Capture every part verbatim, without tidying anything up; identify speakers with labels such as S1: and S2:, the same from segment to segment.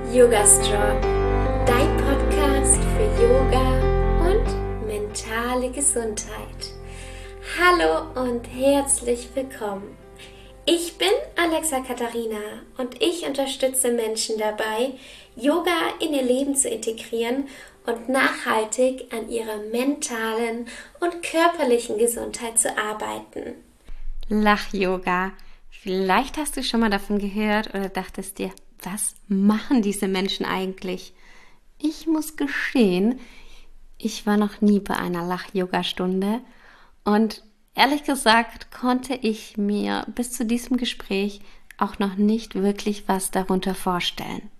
S1: Yoga Strong, dein Podcast für Yoga und mentale Gesundheit. Hallo und herzlich willkommen. Ich bin Alexa Katharina und ich unterstütze Menschen dabei, Yoga in ihr Leben zu integrieren und nachhaltig an ihrer mentalen und körperlichen Gesundheit zu arbeiten.
S2: Lach-Yoga. Vielleicht hast du schon mal davon gehört oder dachtest dir, was machen diese Menschen eigentlich? Ich muss gestehen, ich war noch nie bei einer Lach-Yoga-Stunde und ehrlich gesagt konnte ich mir bis zu diesem Gespräch auch noch nicht wirklich was darunter vorstellen.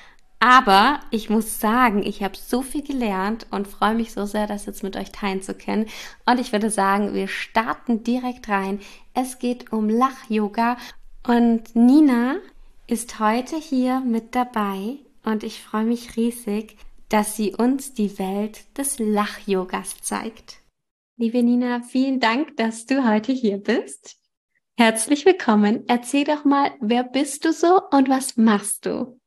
S2: Aber ich muss sagen, ich habe so viel gelernt und freue mich so sehr, das jetzt mit euch teilen zu können. Und ich würde sagen, wir starten direkt rein. Es geht um Lach-Yoga und Nina ist heute hier mit dabei und ich freue mich riesig, dass sie uns die Welt des Lach-Yogas zeigt. Liebe Nina, vielen Dank, dass du heute hier bist. Herzlich willkommen. Erzähl doch mal, wer bist du so und was machst du?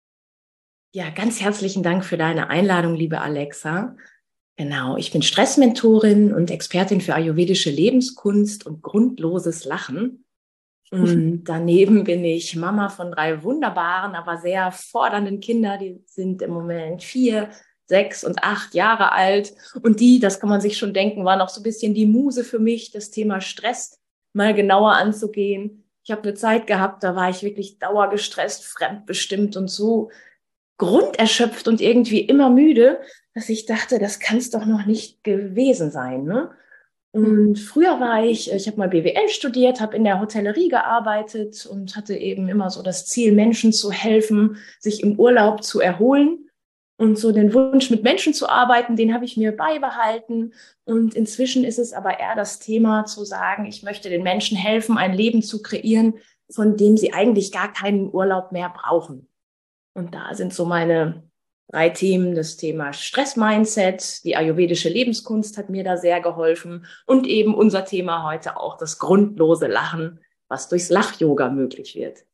S3: Ja, ganz herzlichen Dank für deine Einladung, liebe Alexa. Genau, ich bin Stressmentorin und Expertin für ayurvedische Lebenskunst und grundloses Lachen. Und daneben bin ich Mama von drei wunderbaren, aber sehr fordernden Kindern. Die sind im Moment vier, sechs und acht Jahre alt. Und die, das kann man sich schon denken, waren auch so ein bisschen die Muse für mich, das Thema Stress mal genauer anzugehen. Ich habe eine Zeit gehabt, da war ich wirklich dauergestresst, fremdbestimmt und so grunderschöpft und irgendwie immer müde, dass ich dachte, das kann es doch noch nicht gewesen sein, ne? Und früher war ich, ich habe mal B W L studiert, habe in der Hotellerie gearbeitet und hatte eben immer so das Ziel, Menschen zu helfen, sich im Urlaub zu erholen. Und so den Wunsch, mit Menschen zu arbeiten, den habe ich mir beibehalten. Und inzwischen ist es aber eher das Thema zu sagen, ich möchte den Menschen helfen, ein Leben zu kreieren, von dem sie eigentlich gar keinen Urlaub mehr brauchen. Und da sind so meine drei Themen, das Thema Stress-Mindset, die ayurvedische Lebenskunst hat mir da sehr geholfen und eben unser Thema heute auch das grundlose Lachen, was durchs Lach-Yoga möglich wird.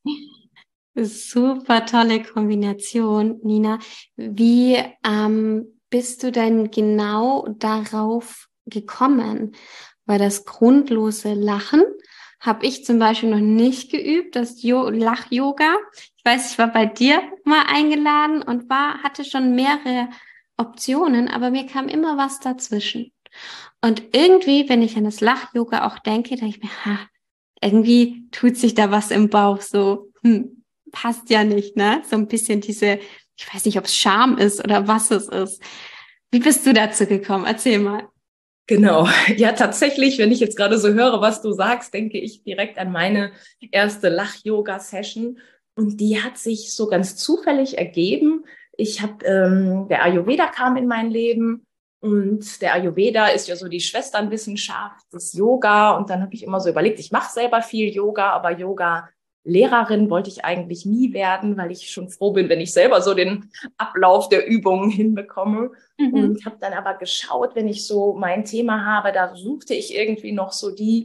S2: Super tolle Kombination, Nina. Wie ähm, bist du denn genau darauf gekommen? Weil das grundlose Lachen habe ich zum Beispiel noch nicht geübt, das Jo- Lach-Yoga. Ich weiß, ich war bei dir mal eingeladen und war, hatte schon mehrere Optionen, aber mir kam immer was dazwischen. Und irgendwie, wenn ich an das Lach-Yoga auch denke, denke ich mir, ha, irgendwie tut sich da was im Bauch so, hm, passt ja nicht, ne? So ein bisschen diese, ich weiß nicht, ob es Scham ist oder was es ist. Wie bist du dazu gekommen? Erzähl mal.
S3: Genau, ja tatsächlich, wenn ich jetzt gerade so höre, was du sagst, denke ich direkt an meine erste Lach-Yoga-Session und die hat sich so ganz zufällig ergeben. Ich habe, ähm, der Ayurveda kam in mein Leben und der Ayurveda ist ja so die Schwesternwissenschaft des Yoga und dann habe ich immer so überlegt, ich mache selber viel Yoga, aber Yoga Lehrerin wollte ich eigentlich nie werden, weil ich schon froh bin, wenn ich selber so den Ablauf der Übungen hinbekomme. Mhm. Und habe dann aber geschaut, wenn ich so mein Thema habe, da suchte ich irgendwie noch so die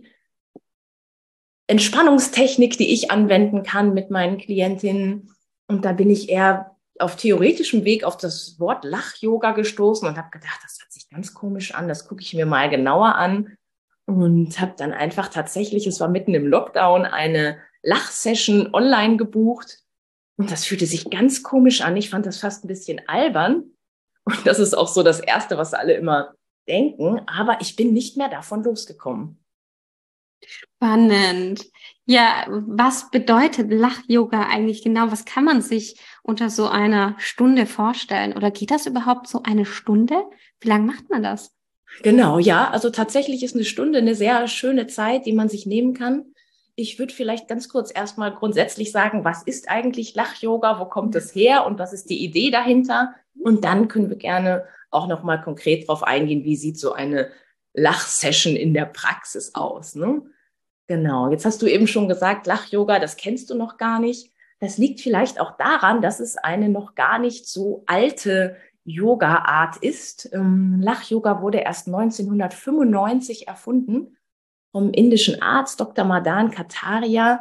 S3: Entspannungstechnik, die ich anwenden kann mit meinen Klientinnen. Und da bin ich eher auf theoretischem Weg auf das Wort Lach-Yoga gestoßen und habe gedacht, das hört sich ganz komisch an, das gucke ich mir mal genauer an. Und habe dann einfach tatsächlich, es war mitten im Lockdown, eine Lachsession online gebucht und das fühlte sich ganz komisch an. Ich fand das fast ein bisschen albern und das ist auch so das Erste, was alle immer denken, aber ich bin nicht mehr davon losgekommen.
S2: Spannend. Ja, was bedeutet Lach-Yoga eigentlich genau? Was kann man sich unter so einer Stunde vorstellen? Oder geht das überhaupt so eine Stunde? Wie lange macht man das?
S3: Genau, ja, also tatsächlich ist eine Stunde eine sehr schöne Zeit, die man sich nehmen kann. Ich würde vielleicht ganz kurz erstmal grundsätzlich sagen, was ist eigentlich Lach-Yoga, wo kommt es her und was ist die Idee dahinter? Und dann können wir gerne auch nochmal konkret drauf eingehen, wie sieht so eine Lachsession in der Praxis aus, ne? Genau, jetzt hast du eben schon gesagt, Lach-Yoga, das kennst du noch gar nicht. Das liegt vielleicht auch daran, dass es eine noch gar nicht so alte Yoga-Art ist. Ähm, Lach-Yoga wurde erst neunzehnhundertfünfundneunzig erfunden vom indischen Arzt Doktor Madan Kataria.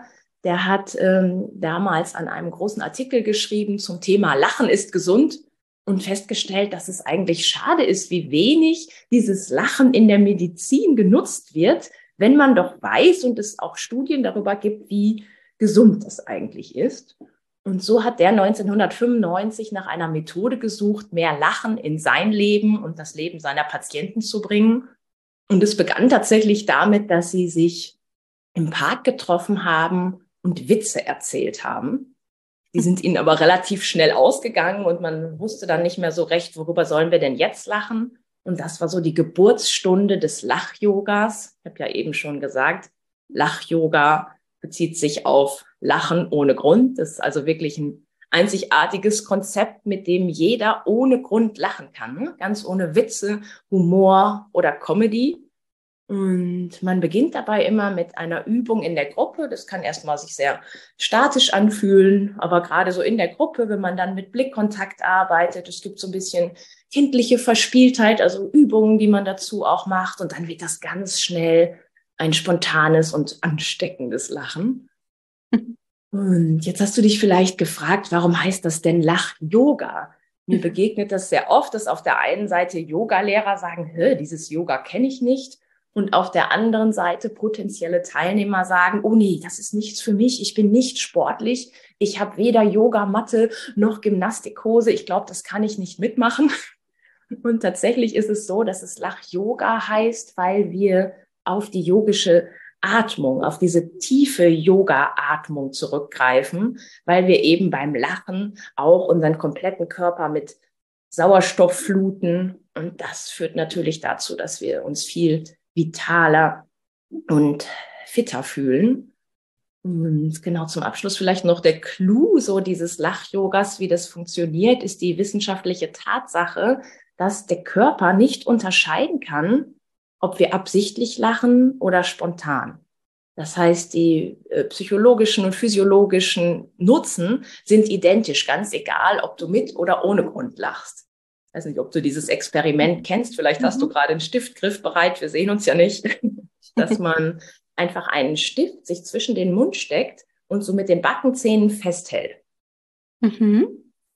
S3: der hat ähm, damals an einem großen Artikel geschrieben zum Thema Lachen ist gesund und festgestellt, dass es eigentlich schade ist, wie wenig dieses Lachen in der Medizin genutzt wird, wenn man doch weiß und es auch Studien darüber gibt, wie gesund das eigentlich ist. Und so hat der neunzehnhundertfünfundneunzig nach einer Methode gesucht, mehr Lachen in sein Leben und das Leben seiner Patienten zu bringen. Und es begann tatsächlich damit, dass sie sich im Park getroffen haben und Witze erzählt haben. Die sind ihnen aber relativ schnell ausgegangen und man wusste dann nicht mehr so recht, worüber sollen wir denn jetzt lachen? Und das war so die Geburtsstunde des Lach-Yogas. Ich habe ja eben schon gesagt, Lach-Yoga bezieht sich auf Lachen ohne Grund. Das ist also wirklich ein einzigartiges Konzept, mit dem jeder ohne Grund lachen kann. Ganz ohne Witze, Humor oder Comedy. Und man beginnt dabei immer mit einer Übung in der Gruppe. Das kann erstmal sich sehr statisch anfühlen, aber gerade so in der Gruppe, wenn man dann mit Blickkontakt arbeitet, es gibt so ein bisschen kindliche Verspieltheit, also Übungen, die man dazu auch macht. Und dann wird das ganz schnell ein spontanes und ansteckendes Lachen. Und jetzt hast du dich vielleicht gefragt, warum heißt das denn Lach-Yoga? Mir begegnet das sehr oft, dass auf der einen Seite Yogalehrer sagen, hä, dieses Yoga kenne ich nicht. Und auf der anderen Seite potenzielle Teilnehmer sagen, oh nee, das ist nichts für mich, ich bin nicht sportlich, ich habe weder Yogamatte noch Gymnastikhose, ich glaube, das kann ich nicht mitmachen. Und tatsächlich ist es so, dass es Lach-Yoga heißt, weil wir auf die yogische Atmung, auf diese tiefe Yoga-Atmung zurückgreifen, weil wir eben beim Lachen auch unseren kompletten Körper mit Sauerstoff fluten. Und das führt natürlich dazu, dass wir uns viel vitaler und fitter fühlen. Und genau zum Abschluss vielleicht noch der Clou so dieses Lach-Yogas, wie das funktioniert, ist die wissenschaftliche Tatsache, dass der Körper nicht unterscheiden kann, ob wir absichtlich lachen oder spontan. Das heißt, die äh, psychologischen und physiologischen Nutzen sind identisch, ganz egal, ob du mit oder ohne Grund lachst. Ich weiß nicht, ob du dieses Experiment kennst. Vielleicht hast du gerade einen Stift griffbereit. Wir sehen uns ja nicht. Dass man einfach einen Stift sich zwischen den Mund steckt und so mit den Backenzähnen festhält.
S2: Mhm.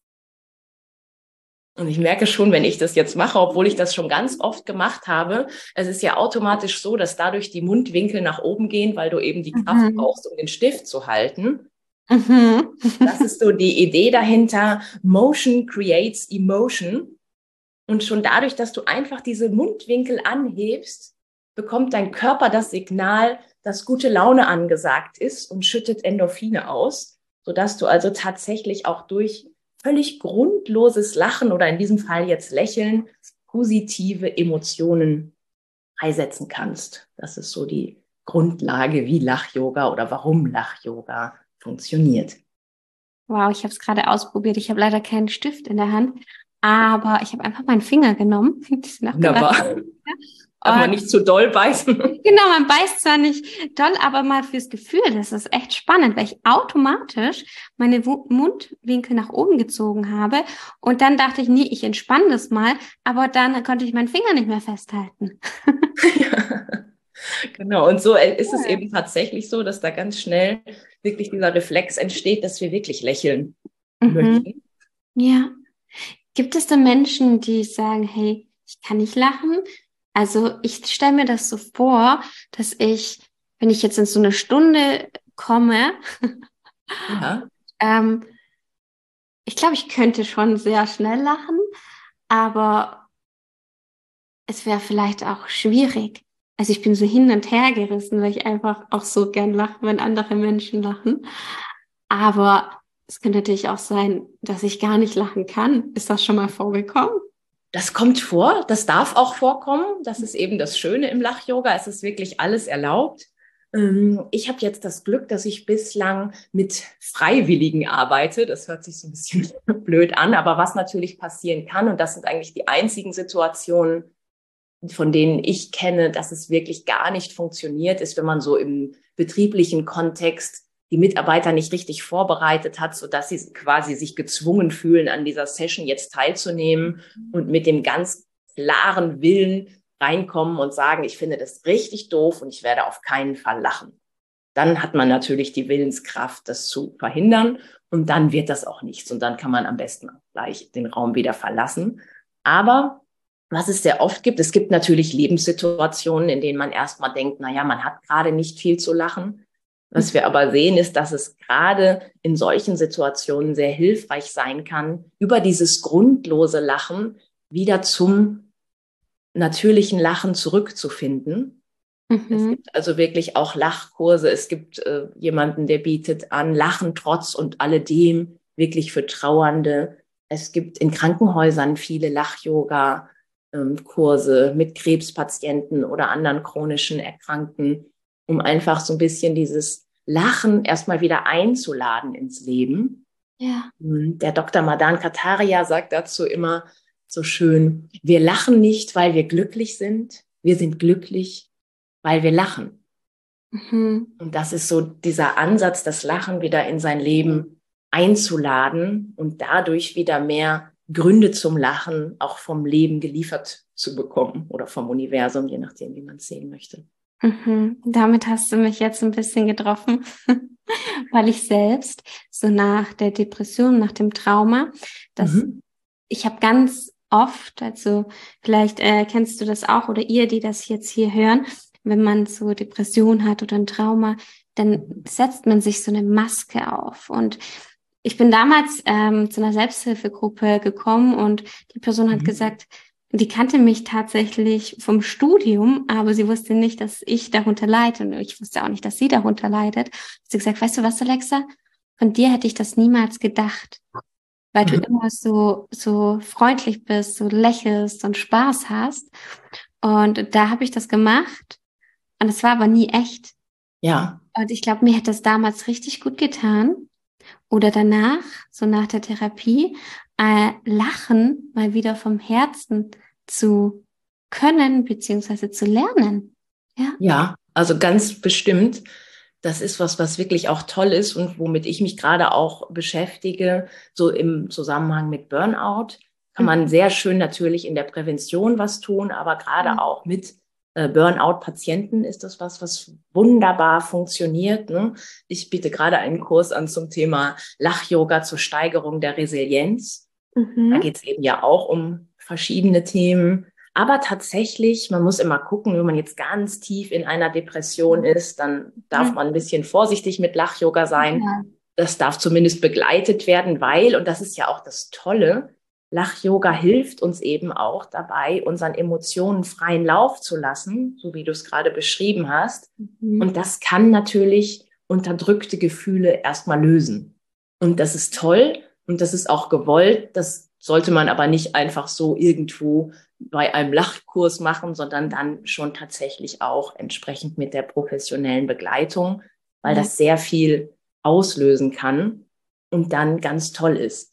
S3: Und ich merke schon, wenn ich das jetzt mache, obwohl ich das schon ganz oft gemacht habe, es ist ja automatisch so, dass dadurch die Mundwinkel nach oben gehen, weil du eben die Kraft mhm. brauchst, um den Stift zu halten. Mhm. Das ist so die Idee dahinter. Motion creates emotion. Und schon dadurch, dass du einfach diese Mundwinkel anhebst, bekommt dein Körper das Signal, dass gute Laune angesagt ist und schüttet Endorphine aus, sodass du also tatsächlich auch durch völlig grundloses Lachen oder in diesem Fall jetzt Lächeln positive Emotionen freisetzen kannst. Das ist so die Grundlage, wie Lach-Yoga oder warum Lach-Yoga funktioniert.
S2: Wow, ich habe es gerade ausprobiert. Ich habe leider keinen Stift in der Hand, aber ich habe einfach meinen Finger genommen.
S3: Wunderbar. Darf man nicht zu doll beißen?
S2: Genau, man beißt zwar nicht doll, aber mal fürs Gefühl, das ist echt spannend, weil ich automatisch meine W- Mundwinkel nach oben gezogen habe und dann dachte ich, nee, ich entspanne das mal, aber dann konnte ich meinen Finger nicht mehr festhalten.
S3: Ja, genau, und so ist es eben tatsächlich so, dass da ganz schnell wirklich dieser Reflex entsteht, dass wir wirklich lächeln mhm. möchten.
S2: Ja. Gibt es da Menschen, die sagen, hey, ich kann nicht lachen? Also ich stelle mir das so vor, dass ich, wenn ich jetzt in so eine Stunde komme,
S3: ja.
S2: ähm, ich glaube, ich könnte schon sehr schnell lachen, aber es wäre vielleicht auch schwierig. Also ich bin so hin und her gerissen, weil ich einfach auch so gern lache, wenn andere Menschen lachen. Aber es könnte natürlich auch sein, dass ich gar nicht lachen kann. Ist das schon mal vorgekommen?
S3: Das kommt vor, das darf auch vorkommen. Das ist eben das Schöne im Lach-Yoga. Es ist wirklich alles erlaubt. Ich habe jetzt das Glück, dass ich bislang mit Freiwilligen arbeite. Das hört sich so ein bisschen blöd an, aber was natürlich passieren kann, und das sind eigentlich die einzigen Situationen, von denen ich kenne, dass es wirklich gar nicht funktioniert, ist, wenn man so im betrieblichen Kontext die Mitarbeiter nicht richtig vorbereitet hat, sodass sie quasi sich gezwungen fühlen, an dieser Session jetzt teilzunehmen und mit dem ganz klaren Willen reinkommen und sagen, ich finde das richtig doof und ich werde auf keinen Fall lachen. dann hat man natürlich die Willenskraft, das zu verhindern und dann wird das auch nichts und dann kann man am besten auch gleich den Raum wieder verlassen. Aber was es sehr oft gibt, es gibt natürlich Lebenssituationen, in denen man erstmal denkt, naja, man hat gerade nicht viel zu lachen. Was wir aber sehen, ist, dass es gerade in solchen Situationen sehr hilfreich sein kann, über dieses grundlose Lachen wieder zum natürlichen Lachen zurückzufinden. Mhm. Es gibt also wirklich auch Lachkurse. Es gibt äh, jemanden, der bietet an Lachen trotz und alledem, wirklich für Trauernde. Es gibt in Krankenhäusern viele Lach-Yoga-Kurse mit Krebspatienten oder anderen chronischen Erkrankten, um einfach so ein bisschen dieses Lachen erstmal wieder einzuladen ins Leben. Ja. Der Doktor Madan Kataria sagt dazu immer so schön, wir lachen nicht, weil wir glücklich sind, wir sind glücklich, weil wir lachen. Mhm. Und das ist so dieser Ansatz, das Lachen wieder in sein Leben einzuladen und dadurch wieder mehr Gründe zum Lachen auch vom Leben geliefert zu bekommen oder vom Universum, je nachdem, wie man es sehen möchte.
S2: Mhm. Damit hast du mich jetzt ein bisschen getroffen, weil ich selbst so nach der Depression, nach dem Trauma, das mhm. ich habe ganz oft, also vielleicht äh, kennst du das auch oder ihr, die das jetzt hier hören, wenn man so Depression hat oder ein Trauma, dann setzt man sich so eine Maske auf. Und ich bin damals ähm, zu einer Selbsthilfegruppe gekommen und die Person hat mhm. gesagt, die kannte mich tatsächlich vom Studium, aber sie wusste nicht, dass ich darunter leide und ich wusste auch nicht, dass sie darunter leidet. Sie hat gesagt, weißt du was, Alexa, von dir hätte ich das niemals gedacht, weil mhm. du immer so so freundlich bist, so lächelst und Spaß hast. Und da habe ich das gemacht und es war aber nie echt.
S3: Ja.
S2: Und ich glaube, mir hätte das damals richtig gut getan. Oder danach, so nach der Therapie, äh, Lachen mal wieder vom Herzen zu können, beziehungsweise zu lernen. Ja,
S3: ja, also ganz bestimmt. Das ist was, was wirklich auch toll ist und womit ich mich gerade auch beschäftige, so im Zusammenhang mit Burnout. Kann man sehr schön natürlich in der Prävention was tun, aber gerade mhm. auch mit äh, Burnout-Patienten ist das was, was wunderbar funktioniert. Ne? Ich biete gerade einen Kurs an zum Thema Lach-Yoga zur Steigerung der Resilienz. Mhm. Da geht es eben ja auch um verschiedene Themen. Aber tatsächlich, man muss immer gucken, wenn man jetzt ganz tief in einer Depression ist, dann darf man ein bisschen vorsichtig mit Lach-Yoga sein. Ja. Das darf zumindest begleitet werden, weil, und das ist ja auch das Tolle, Lach-Yoga hilft uns eben auch dabei, unseren Emotionen freien Lauf zu lassen, so wie du es gerade beschrieben hast. Mhm. Und das kann natürlich unterdrückte Gefühle erstmal lösen. Und das ist toll und das ist auch gewollt. Das sollte man aber nicht einfach so irgendwo bei einem Lachkurs machen, sondern dann schon tatsächlich auch entsprechend mit der professionellen Begleitung, weil ja. das sehr viel auslösen kann und dann ganz toll ist.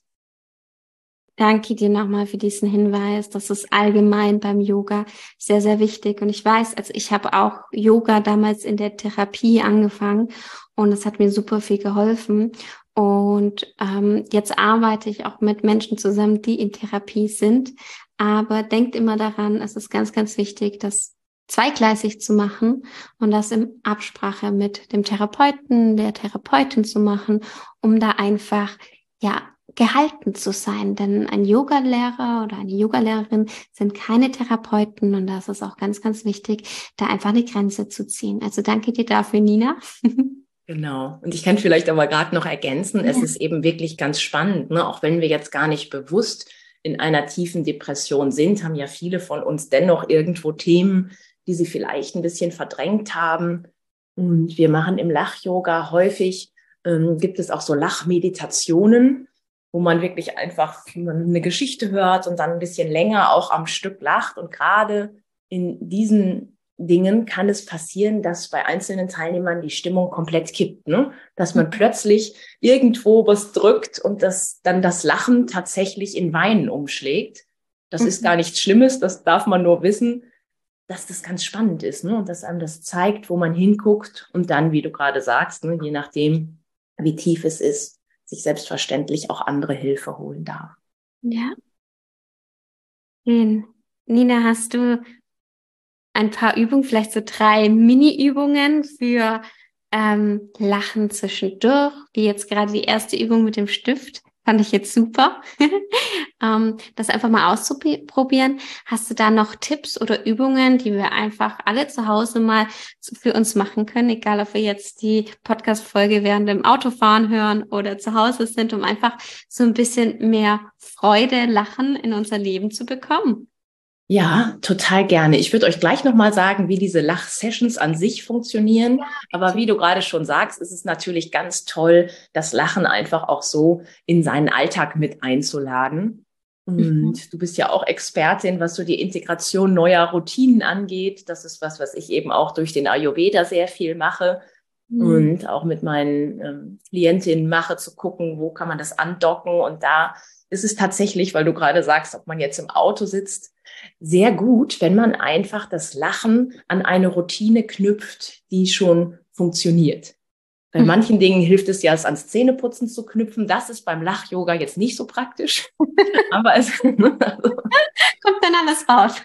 S2: Danke dir nochmal für diesen Hinweis. Das ist allgemein beim Yoga sehr, sehr wichtig. Und ich weiß, also ich habe auch Yoga damals in der Therapie angefangen und es hat mir super viel geholfen. Und ähm, jetzt arbeite ich auch mit Menschen zusammen, die in Therapie sind. Aber denkt immer daran, es ist ganz, ganz wichtig, das zweigleisig zu machen und das in Absprache mit dem Therapeuten, der Therapeutin zu machen, um da einfach, ja, gehalten zu sein. Denn ein Yogalehrer oder eine Yogalehrerin sind keine Therapeuten und das ist auch ganz, ganz wichtig, da einfach eine Grenze zu ziehen. Also danke dir dafür, Nina.
S3: Genau. Und ich kann vielleicht aber gerade noch ergänzen, ja. es ist eben wirklich ganz spannend, ne? Auch wenn wir jetzt gar nicht bewusst in einer tiefen Depression sind, haben ja viele von uns dennoch irgendwo Themen, die sie vielleicht ein bisschen verdrängt haben. Und wir machen im Lach-Yoga häufig, ähm, gibt es auch so Lachmeditationen, wo man wirklich einfach eine Geschichte hört und dann ein bisschen länger auch am Stück lacht. Und gerade in diesen Dingen kann es passieren, dass bei einzelnen Teilnehmern die Stimmung komplett kippt, ne? Dass man plötzlich irgendwo was drückt und dass dann das Lachen tatsächlich in Weinen umschlägt. Das mhm. ist gar nichts Schlimmes, das darf man nur wissen, dass das ganz spannend ist, ne? Und dass einem das zeigt, wo man hinguckt und dann, wie du gerade sagst, ne, je nachdem, wie tief es ist, sich selbstverständlich auch andere Hilfe holen darf.
S2: Ja. Nina, hast du ein paar Übungen, vielleicht so drei Mini-Übungen für ähm, Lachen zwischendurch, wie jetzt gerade die erste Übung mit dem Stift. Fand ich jetzt super, ähm, das einfach mal auszuprobieren. Hast du da noch Tipps oder Übungen, die wir einfach alle zu Hause mal für uns machen können, egal ob wir jetzt die Podcast-Folge während dem Autofahren hören oder zu Hause sind, um einfach so ein bisschen mehr Freude, Lachen in unser Leben zu bekommen?
S3: Ja, total gerne. Ich würde euch gleich nochmal sagen, wie diese Lachsessions an sich funktionieren. Aber wie du gerade schon sagst, ist es natürlich ganz toll, das Lachen einfach auch so in seinen Alltag mit einzuladen. Und
S2: Mhm.
S3: du bist ja auch Expertin, was so die Integration neuer Routinen angeht. Das ist was, was ich eben auch durch den Ayurveda sehr viel mache
S2: Mhm.
S3: und auch mit meinen ähm, Klientinnen mache, zu gucken, wo kann man das andocken. Und da ist es tatsächlich, weil du gerade sagst, ob man jetzt im Auto sitzt, sehr gut, wenn man einfach das Lachen an eine Routine knüpft, die schon funktioniert. Bei
S2: Mhm.
S3: manchen Dingen hilft es ja, es ans Zähneputzen zu knüpfen. Das ist beim Lach-Yoga jetzt nicht so praktisch. Aber es, also,
S2: Kommt dann alles raus.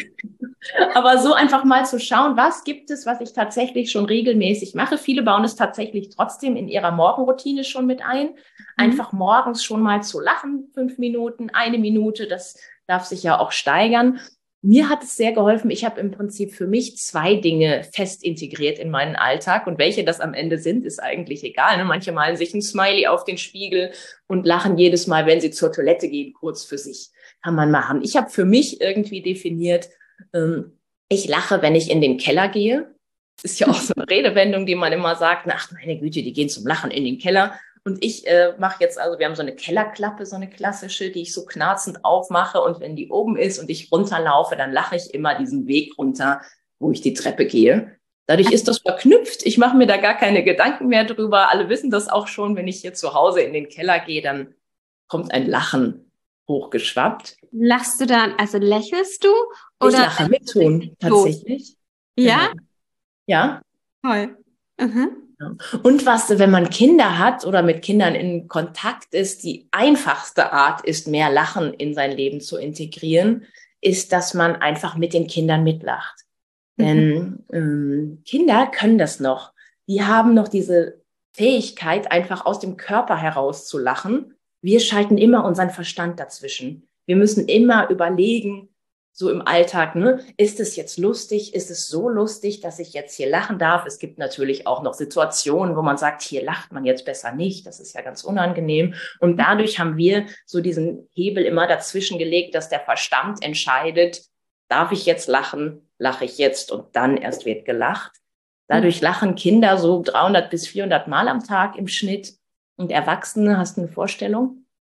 S3: aber so einfach mal zu schauen, was gibt es, was ich tatsächlich schon regelmäßig mache. Viele bauen es tatsächlich trotzdem in ihrer Morgenroutine schon mit ein.
S2: Mhm.
S3: Einfach morgens schon mal zu lachen, fünf Minuten, eine Minute, das darf sich ja auch steigern. Mir hat es sehr geholfen. Ich habe im Prinzip für mich zwei Dinge fest integriert in meinen Alltag. Und welche das am Ende sind, ist eigentlich egal. Ne? Manche malen sich ein Smiley auf den Spiegel und lachen jedes Mal, wenn sie zur Toilette gehen, kurz für sich. Kann man machen. Ich habe für mich irgendwie definiert, ähm, ich lache, wenn ich in den Keller gehe. Das ist ja auch so eine Redewendung, die man immer sagt, na, ach meine Güte, die gehen zum Lachen in den Keller. Und ich äh, mache jetzt, also wir haben so eine Kellerklappe, so eine klassische, die ich so knarzend aufmache. Und wenn die oben ist und ich runterlaufe, dann lache ich immer diesen Weg runter, wo ich die Treppe gehe. Dadurch ist das verknüpft. Ich mache mir da gar keine Gedanken mehr drüber. Alle wissen das auch schon. Wenn ich hier zu Hause in den Keller gehe, dann kommt ein Lachen hochgeschwappt.
S2: Lachst du dann, also lächelst du
S3: Ich
S2: oder
S3: lache mit Ton,
S2: los?
S3: tatsächlich. Genau.
S2: Ja?
S3: Ja.
S2: Toll. Mhm.
S3: Ja. Und was, wenn man Kinder hat oder mit Kindern in Kontakt ist, die einfachste Art ist, mehr Lachen in sein Leben zu integrieren, ist, dass man einfach mit den Kindern mitlacht.
S2: Mhm.
S3: Denn ähm, Kinder können das noch. Die haben noch diese Fähigkeit, einfach aus dem Körper heraus zu lachen. Wir schalten immer unseren Verstand dazwischen. Wir müssen immer überlegen, so im Alltag, ne? Ist es jetzt lustig? Ist es so lustig, dass ich jetzt hier lachen darf? Es gibt natürlich auch noch Situationen, wo man sagt, hier lacht man jetzt besser nicht. Das ist ja ganz unangenehm. Und dadurch haben wir so diesen Hebel immer dazwischen gelegt, dass der Verstand entscheidet, darf ich jetzt lachen? Lache ich jetzt? Und dann erst wird gelacht. Dadurch lachen Kinder so dreihundert bis vierhundert Mal am Tag im Schnitt. Und Erwachsene, hast du eine Vorstellung?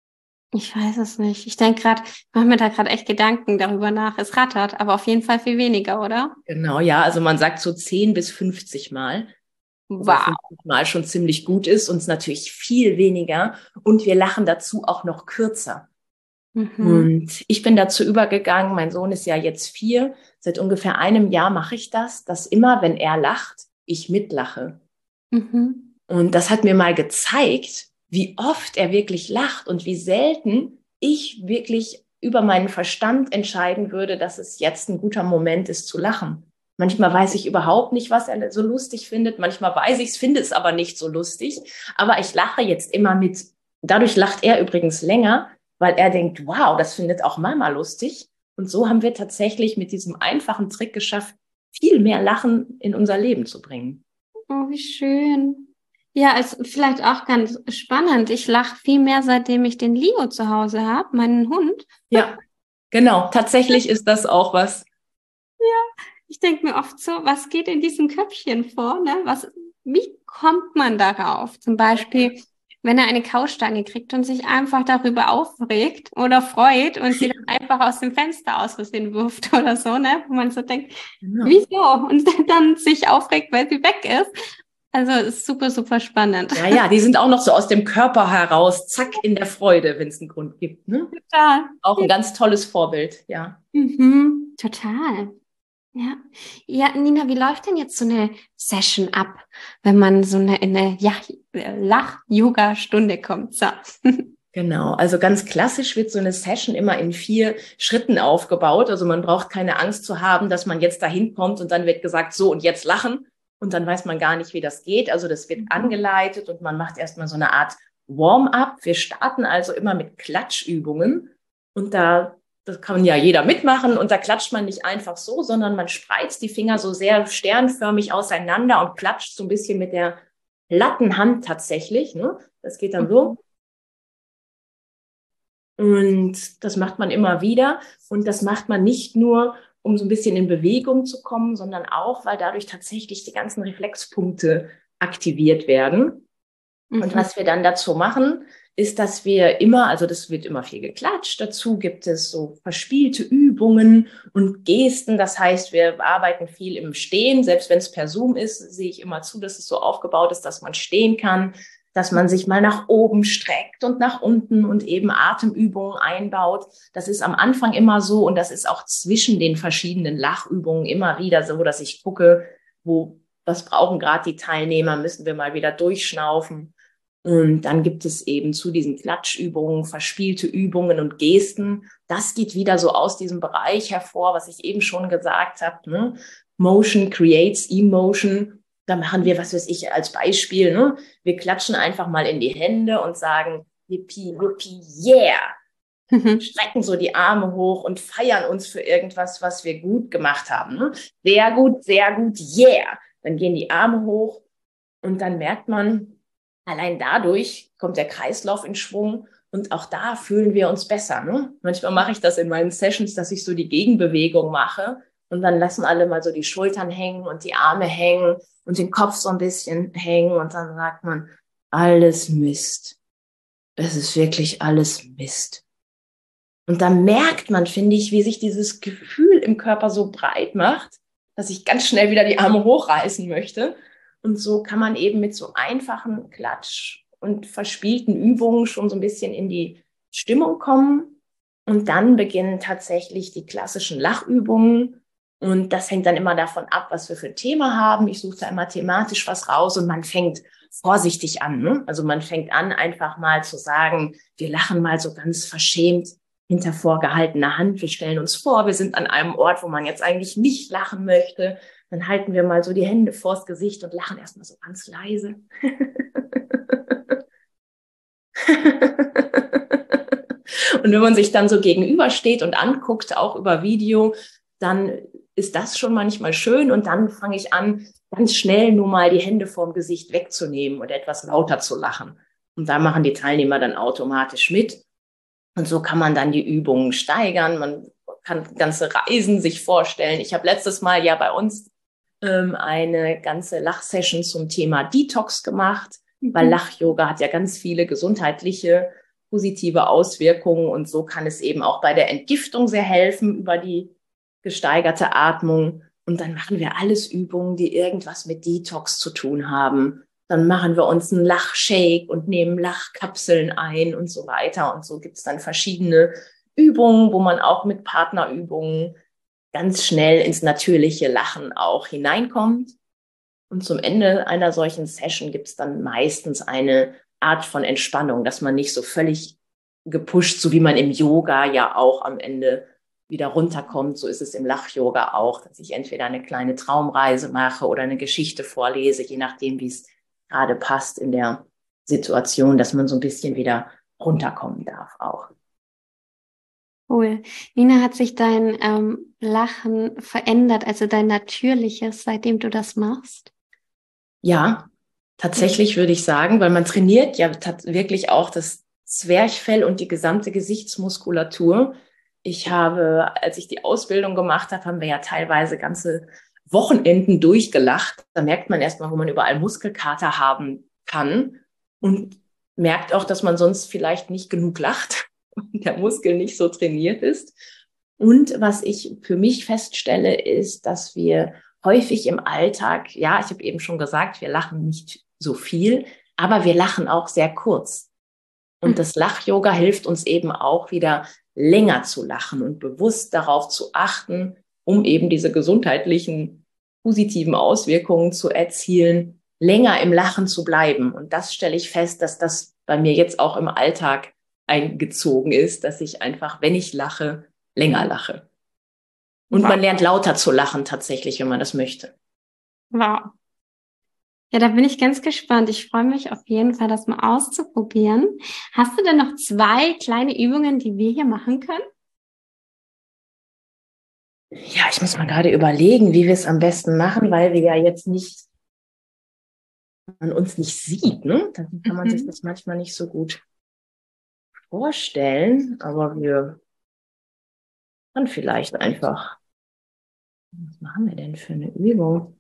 S2: Ich weiß es nicht. Ich denke gerade, ich mache mir da gerade echt Gedanken darüber nach. Es rattert, aber auf jeden Fall viel weniger, oder?
S3: Genau, ja, also man sagt so zehn bis fünfzig Mal. Wobei
S2: Wow.
S3: fünfzig Mal schon ziemlich gut ist, uns natürlich viel weniger. Und wir lachen dazu auch noch kürzer.
S2: Mhm.
S3: Und ich bin dazu übergegangen, mein Sohn ist ja jetzt vier, seit ungefähr einem Jahr mache ich das, dass immer, wenn er lacht, ich mitlache.
S2: Mhm.
S3: Und das hat mir mal gezeigt, wie oft er wirklich lacht und wie selten ich wirklich über meinen Verstand entscheiden würde, dass es jetzt ein guter Moment ist zu lachen. Manchmal weiß ich überhaupt nicht, was er so lustig findet. Manchmal weiß ich es, finde es aber nicht so lustig. Aber ich lache jetzt immer mit. Dadurch lacht er übrigens länger, weil er denkt, wow, das findet auch Mama lustig. Und so haben wir tatsächlich mit diesem einfachen Trick geschafft, viel mehr Lachen in unser Leben zu bringen.
S2: Oh, wie schön. Ja, ist vielleicht auch ganz spannend. Ich lache viel mehr, seitdem ich den Leo zu Hause habe, meinen Hund.
S3: Ja, genau. Tatsächlich ist das auch was.
S2: Ich denke mir oft so, was geht in diesem Köpfchen vor? Ne? Was, wie kommt man darauf? Zum Beispiel, wenn er eine Kaustange kriegt und sich einfach darüber aufregt oder freut und sie dann einfach aus dem Fenster aus Versehen wirft oder so, ne? Wo man so denkt,
S3: Genau.
S2: wieso? Und dann sich aufregt, weil sie weg ist. Also ist super, super spannend.
S3: Ja, ja, die sind auch noch so aus dem Körper heraus, zack, in der Freude, wenn es einen Grund gibt. Ne?
S2: Total.
S3: Auch ein ganz tolles Vorbild, ja.
S2: Mhm, total. Ja. Ja, Nina, wie läuft denn jetzt so eine Session ab, wenn man so eine, in eine ja, Lach-Yoga-Stunde kommt? So.
S3: Genau, also ganz klassisch wird so eine Session immer in vier Schritten aufgebaut. Also man braucht keine Angst zu haben, dass man jetzt dahin kommt und dann wird gesagt, so und jetzt lachen. und dann weiß man gar nicht, wie das geht. Also das wird angeleitet und man macht erstmal so eine Art Warm-up. Wir starten also immer mit Klatschübungen und da das kann ja jeder mitmachen und da klatscht man nicht einfach so, sondern man spreizt die Finger so sehr sternförmig auseinander und klatscht so ein bisschen mit der platten Hand tatsächlich. Ne? Das geht dann so. Und das macht man immer wieder. Und das macht man nicht nur, um so ein bisschen in Bewegung zu kommen, sondern auch, weil dadurch tatsächlich die ganzen Reflexpunkte aktiviert werden. Mhm. Und was wir dann dazu machen, ist, dass wir immer, also das wird immer viel geklatscht. Dazu gibt es so verspielte Übungen und Gesten. Das heißt, wir arbeiten viel im Stehen. Selbst wenn es per Zoom ist, sehe ich immer zu, dass es so aufgebaut ist, dass man stehen kann, dass man sich mal nach oben streckt und nach unten und eben Atemübungen einbaut. Das ist am Anfang immer so und das ist auch zwischen den verschiedenen Lachübungen immer wieder so, dass ich gucke, wo, was brauchen gerade die Teilnehmer, müssen wir mal wieder durchschnaufen. Und dann gibt es eben zu diesen Klatschübungen, verspielte Übungen und Gesten. Das geht wieder so aus diesem Bereich hervor, was ich eben schon gesagt habe. Ne? Motion creates emotion. Da machen wir, was weiß ich, als Beispiel. Ne? Wir klatschen einfach mal in die Hände und sagen, yippie, yippie, yeah. Mhm. Strecken so die Arme hoch und feiern uns für irgendwas, was wir gut gemacht haben. Ne? Sehr gut, sehr gut, yeah. Dann gehen die Arme hoch und dann merkt man, allein dadurch kommt der Kreislauf in Schwung und auch da fühlen wir uns besser. Ne? Manchmal mache ich das in meinen Sessions, dass ich so die Gegenbewegung mache und dann lassen alle mal so die Schultern hängen und die Arme hängen und den Kopf so ein bisschen hängen und dann sagt man, alles Mist. Es ist wirklich alles Mist. Und dann merkt man, finde ich, wie sich dieses Gefühl im Körper so breit macht, dass ich ganz schnell wieder die Arme hochreißen möchte. Und so kann man eben mit so einfachen Klatsch- und verspielten Übungen schon so ein bisschen in die Stimmung kommen. Und dann beginnen tatsächlich die klassischen Lachübungen. Und das hängt dann immer davon ab, was wir für ein Thema haben. Ich suche da immer thematisch was raus und man fängt vorsichtig an. Ne? Also man fängt an, einfach mal zu sagen, wir lachen mal so ganz verschämt hinter vorgehaltener Hand. Wir stellen uns vor, wir sind an einem Ort, wo man jetzt eigentlich nicht lachen möchte. Dann halten wir mal so die Hände vors Gesicht und lachen erstmal so ganz leise. Und wenn man sich dann so gegenübersteht und anguckt, auch über Video, dann ist das schon manchmal schön. Und dann fange ich an, ganz schnell nur mal die Hände vorm Gesicht wegzunehmen und etwas lauter zu lachen. Und da machen die Teilnehmer dann automatisch mit. Und so kann man dann die Übungen steigern. Man kann ganze Reisen sich vorstellen. Ich habe letztes Mal ja bei uns eine ganze Lachsession zum Thema Detox gemacht, mhm. weil Lach-Yoga hat ja ganz viele gesundheitliche positive Auswirkungen und so kann es eben auch bei der Entgiftung sehr helfen über die gesteigerte Atmung. Und dann machen wir alles Übungen, die irgendwas mit Detox zu tun haben. Dann machen wir uns einen Lachshake und nehmen Lachkapseln ein und so weiter. Und so gibt es dann verschiedene Übungen, wo man auch mit Partnerübungen ganz schnell ins natürliche Lachen auch hineinkommt. Und zum Ende einer solchen Session gibt es dann meistens eine Art von Entspannung, dass man nicht so völlig gepusht, so wie man im Yoga ja auch am Ende wieder runterkommt. So ist es im Lach-Yoga auch, dass ich entweder eine kleine Traumreise mache oder eine Geschichte vorlese, je nachdem, wie es gerade passt in der Situation, dass man so ein bisschen wieder runterkommen darf auch.
S2: Cool. Nina, hat sich dein ähm, Lachen verändert, also dein natürliches, seitdem du das machst?
S3: Ja, tatsächlich würde ich sagen, weil man trainiert ja wirklich auch das Zwerchfell und die gesamte Gesichtsmuskulatur. Ich habe, als ich die Ausbildung gemacht habe, haben wir ja teilweise ganze Wochenenden durchgelacht. Da merkt man erstmal, wo man überall Muskelkater haben kann und merkt auch, dass man sonst vielleicht nicht genug lacht. Der Muskel nicht so trainiert ist. Und was ich für mich feststelle, ist, dass wir häufig im Alltag, ja, ich habe eben schon gesagt, wir lachen nicht so viel, aber wir lachen auch sehr kurz. Und das Lach-Yoga hilft uns eben auch wieder länger zu lachen und bewusst darauf zu achten, um eben diese gesundheitlichen positiven Auswirkungen zu erzielen, länger im Lachen zu bleiben. Und das stelle ich fest, dass das bei mir jetzt auch im Alltag eingezogen ist, dass ich einfach, wenn ich lache, länger lache. Und wow. Man lernt lauter zu lachen tatsächlich, wenn man das möchte.
S2: Wow. Ja, da bin ich ganz gespannt. Ich freue mich auf jeden Fall, das mal auszuprobieren. Hast du denn noch zwei kleine Übungen, die wir hier machen können?
S3: Ja, ich muss mal gerade überlegen, wie wir es am besten machen, weil wir ja jetzt nicht, man uns nicht sieht, ne? Dann kann man sich
S2: Mhm.
S3: das manchmal nicht so gut vorstellen, aber wir können vielleicht einfach, was machen wir denn für eine Übung?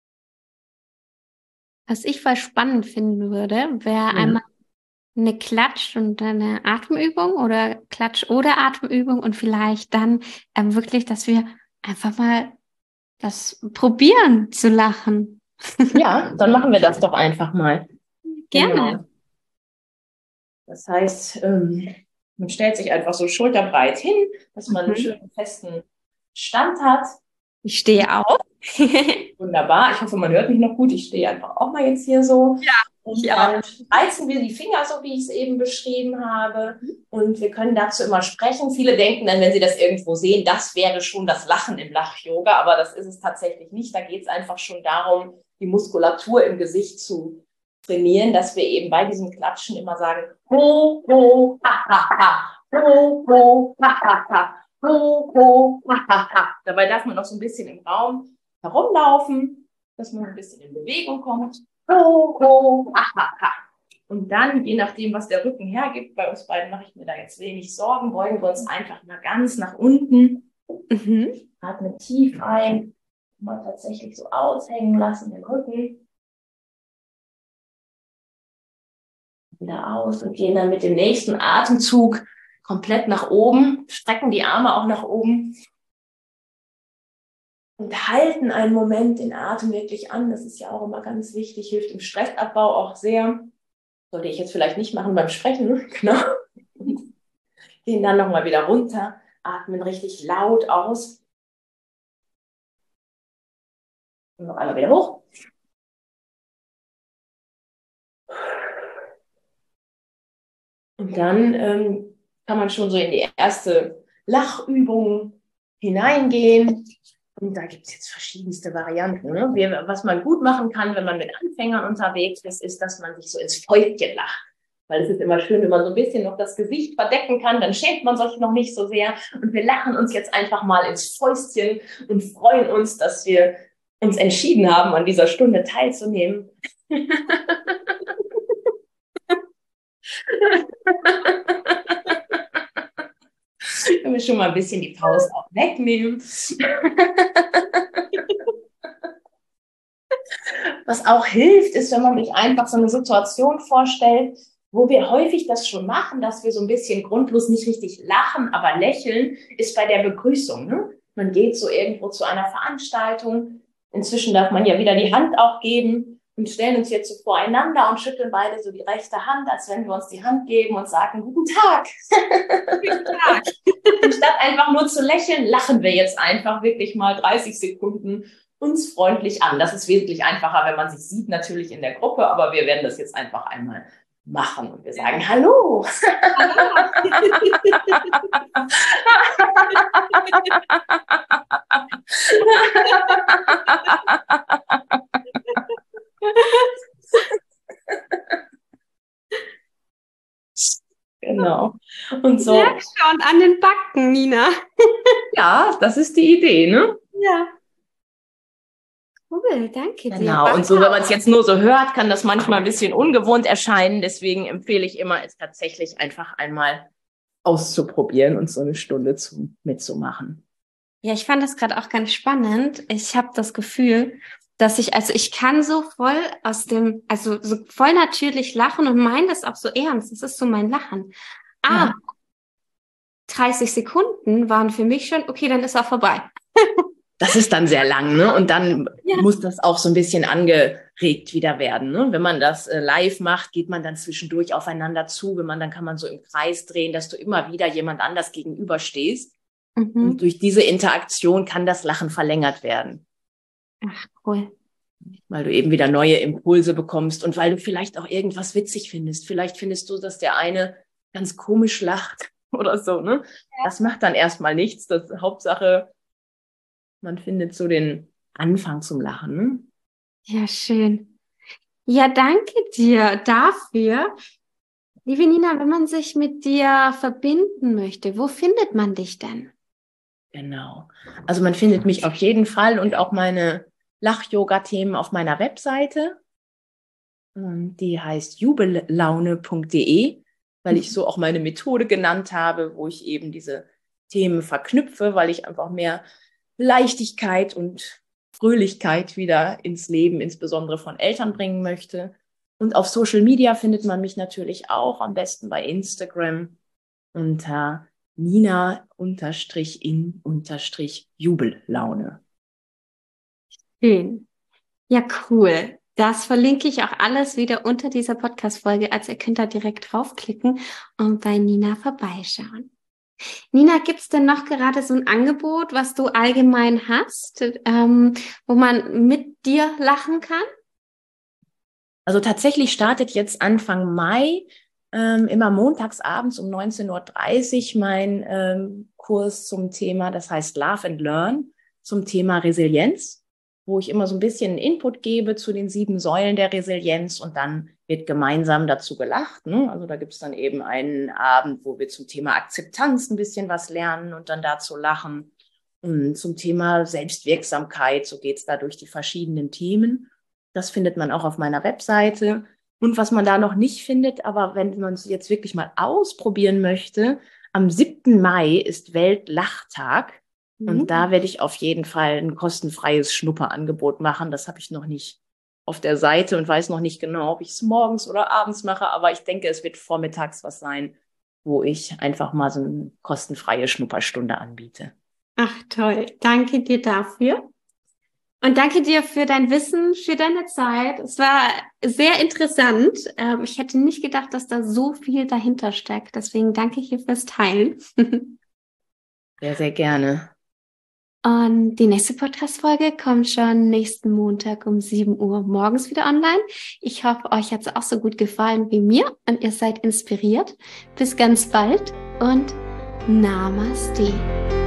S2: Was ich voll spannend finden würde, wäre
S3: Ja.
S2: einmal eine Klatsch- und eine Atemübung oder Klatsch- oder Atemübung und vielleicht dann ähm, wirklich, dass wir einfach mal das probieren zu lachen.
S3: Ja, dann machen wir das doch einfach mal.
S2: Gerne.
S3: Genau. Das heißt, ähm, man stellt sich einfach so schulterbreit hin, dass man einen
S2: Mhm.
S3: schönen festen Stand hat.
S2: Ich stehe auf.
S3: Wunderbar. Ich hoffe, man hört mich noch gut. Ich stehe einfach auch mal jetzt hier so. Und
S2: Ich auch.
S3: dann reizen wir die Finger, so wie ich es eben beschrieben habe. Und wir können dazu immer sprechen. Viele denken dann, wenn sie das irgendwo sehen, das wäre schon das Lachen im Lach-Yoga. Aber das ist es tatsächlich nicht. Da geht es einfach schon darum, die Muskulatur im Gesicht zu trainieren, dass wir eben bei diesem Klatschen immer sagen, ho, ho, ha, ha, ha, ho, ho, ha, ha, ha, ho, ho, ha, ha, ha. Dabei darf man noch so ein bisschen im Raum herumlaufen, dass man ein bisschen in Bewegung kommt. Ho, ho, ha, ha, ha. Und dann, je nachdem, was der Rücken hergibt, bei uns beiden mache ich mir da jetzt wenig Sorgen, beugen wir uns einfach mal ganz nach unten,
S2: Mhm.
S3: atmen tief ein, mal tatsächlich so aushängen lassen den Rücken. Wieder aus und gehen dann mit dem nächsten Atemzug komplett nach oben, strecken die Arme auch nach oben und halten einen Moment den Atem wirklich an. Das ist ja auch immer ganz wichtig, hilft im Stressabbau auch sehr. Sollte ich jetzt vielleicht nicht machen beim Sprechen, genau. Und gehen dann nochmal wieder runter, atmen richtig laut aus. Und noch einmal wieder hoch. Und dann ähm, kann man schon so in die erste Lachübung hineingehen. Und da gibt es jetzt verschiedenste Varianten. Ne? Wie, was man gut machen kann, wenn man mit Anfängern unterwegs ist, ist, dass man sich so ins Fäustchen lacht. Weil es ist immer schön, wenn man so ein bisschen noch das Gesicht verdecken kann, dann schämt man sich noch nicht so sehr. Und wir lachen uns jetzt einfach mal ins Fäustchen und freuen uns, dass wir uns entschieden haben, an dieser Stunde teilzunehmen. Können wir schon mal ein bisschen die Faust auch wegnehmen. Was auch hilft, ist, wenn man sich einfach so eine Situation vorstellt, wo wir häufig das schon machen, dass wir so ein bisschen grundlos nicht richtig lachen, aber lächeln, ist bei der Begrüßung. Ne? Man geht so irgendwo zu einer Veranstaltung. Inzwischen darf man ja wieder die Hand auch geben und stellen uns jetzt so voreinander und schütteln beide so die rechte Hand, als wenn wir uns die Hand geben und sagen, guten Tag.
S2: Guten Tag.
S3: Und statt einfach nur zu lächeln, lachen wir jetzt einfach wirklich mal dreißig Sekunden uns freundlich an. Das ist wesentlich einfacher, wenn man sich sieht, natürlich in der Gruppe, aber wir werden das jetzt einfach einmal machen und wir sagen Hallo.
S2: Hallo.
S3: Genau. Und so.
S2: Ja, schon an den Backen, Nina.
S3: Ja, das ist die Idee, ne?
S2: Ja. Cool, danke dir.
S3: Genau. Und so, wenn man es jetzt nur so hört, kann das manchmal ein bisschen ungewohnt erscheinen. Deswegen empfehle ich immer, es tatsächlich einfach einmal auszuprobieren und so eine Stunde zu, mitzumachen.
S2: Ja, ich fand das gerade auch ganz spannend. Ich habe das Gefühl, dass ich, also ich kann so voll aus dem, also so voll natürlich lachen und meine das auch so ernst. Das ist so mein Lachen. Aber
S3: Ja.
S2: dreißig Sekunden waren für mich schon, okay, dann ist er vorbei.
S3: Das ist dann sehr lang, ne? Und dann
S2: Ja.
S3: muss das auch so ein bisschen angeregt wieder werden, ne? Wenn man das äh, live macht, geht man dann zwischendurch aufeinander zu. Wenn man, dann kann man so im Kreis drehen, dass du immer wieder jemand anders gegenüberstehst.
S2: Mhm.
S3: Und durch diese Interaktion kann das Lachen verlängert werden.
S2: Ach, cool.
S3: Weil du eben wieder neue Impulse bekommst und weil du vielleicht auch irgendwas witzig findest. Vielleicht findest du, dass der eine ganz komisch lacht oder so, ne? Ja. Das macht dann erstmal nichts. Das Hauptsache, man findet so den Anfang zum Lachen. Ne?
S2: Ja, schön. Ja, danke dir dafür. Liebe Nina, wenn man sich mit dir verbinden möchte, wo findet man dich denn?
S3: Genau. Also man findet mich auf jeden Fall und auch meine Lach-Yoga-Themen auf meiner Webseite. Die heißt jubellaune punkt de, weil ich so auch meine Methode genannt habe, wo ich eben diese Themen verknüpfe, weil ich einfach mehr Leichtigkeit und Fröhlichkeit wieder ins Leben, insbesondere von Eltern, bringen möchte. Und auf Social Media findet man mich natürlich auch, am besten bei Instagram unter Nina-in-Jubellaune.
S2: Schön. Ja, cool. Das verlinke ich auch alles wieder unter dieser Podcast-Folge. Also ihr könnt da direkt draufklicken und bei Nina vorbeischauen. Nina, gibt es denn noch gerade so ein Angebot, was du allgemein hast, ähm, wo man mit dir lachen kann?
S3: Also tatsächlich startet jetzt Anfang Mai ähm, immer montags abends um neunzehn Uhr dreißig mein ähm, Kurs zum Thema, das heißt Love and Learn, zum Thema Resilienz, wo ich immer so ein bisschen Input gebe zu den sieben Säulen der Resilienz und dann wird gemeinsam dazu gelacht. Ne? Also da gibt es dann eben einen Abend, wo wir zum Thema Akzeptanz ein bisschen was lernen und dann dazu lachen. Und zum Thema Selbstwirksamkeit, so geht es da durch die verschiedenen Themen. Das findet man auch auf meiner Webseite. Und was man da noch nicht findet, aber wenn man es jetzt wirklich mal ausprobieren möchte, am siebten Mai ist Weltlachtag. Mhm. Und da werde ich auf jeden Fall ein kostenfreies Schnupperangebot machen. Das habe ich noch nicht auf der Seite und weiß noch nicht genau, ob ich es morgens oder abends mache. Aber ich denke, es wird vormittags was sein, wo ich einfach mal so eine kostenfreie Schnupperstunde anbiete.
S2: Ach toll, danke dir dafür. Und danke dir für dein Wissen, für deine Zeit. Es war sehr interessant. Ich hätte nicht gedacht, dass da so viel dahinter steckt. Deswegen danke ich dir fürs Teilen.
S3: Sehr, sehr gerne.
S2: Und die nächste Podcast-Folge kommt schon nächsten Montag um sieben Uhr morgens wieder online. Ich hoffe, euch hat es auch so gut gefallen wie mir und ihr seid inspiriert. Bis ganz bald und Namaste.